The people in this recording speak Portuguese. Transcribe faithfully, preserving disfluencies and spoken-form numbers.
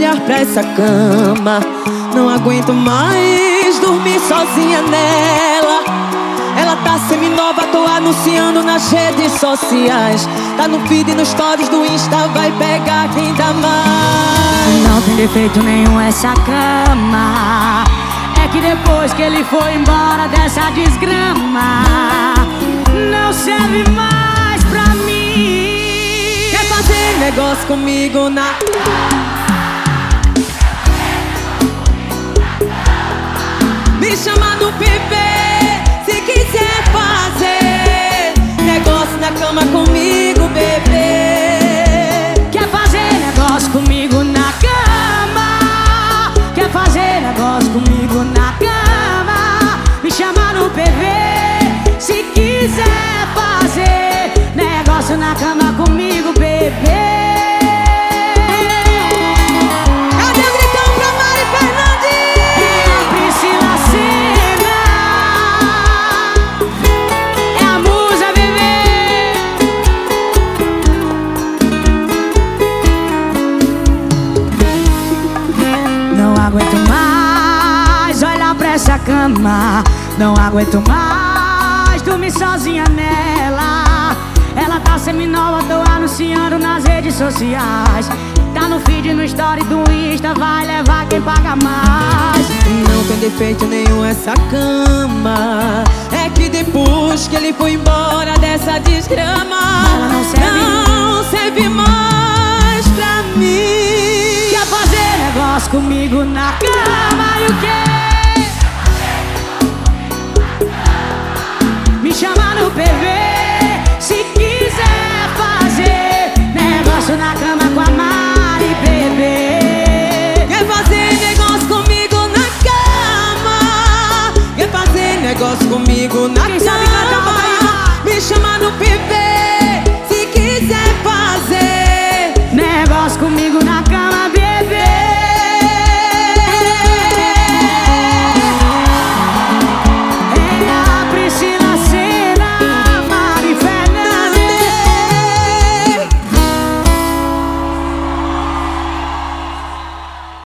olhar pra essa cama. Não aguento mais dormir sozinha nela. Ela tá seminova, tô anunciando nas redes sociais. Tá no feed e nos stories do Insta, vai pegar quem dá mais. Não tem defeito nenhum essa cama. É que depois que ele foi embora dessa desgrama, não serve mais pra mim. Quer fazer negócio comigo na... Me chama no P B se quiser fazer negócio na cama comigo, bebê. Quer fazer negócio comigo na cama? Quer fazer negócio comigo na cama? Me chama no P V se quiser fazer negócio na cama comigo, bebê. Não aguento mais olhar pra essa cama. Não aguento mais dormir sozinha nela. Ela tá seminova, tô anunciando nas redes sociais. Tá no feed, no story do Insta, vai levar quem paga mais. Não tem defeito nenhum essa cama. É que depois que ele foi embora dessa desgrama, ela não serve, não serve mais pra mim. Quer fazer negócio comigo na cama e o quê? Me chama no P V se quiser fazer negócio na cama com a Mari, bebê. Quer fazer negócio comigo na cama? Quer fazer negócio comigo na cama?